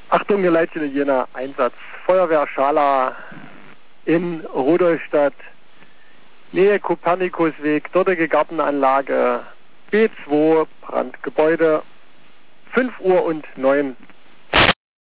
Achtung, ihr Leitchen in Jena, Einsatz. Feuerwehr Schala in Rudolstadt, Nähe Kopernikusweg, dortige Gartenanlage, B2, Brandgebäude, 5:09 Uhr.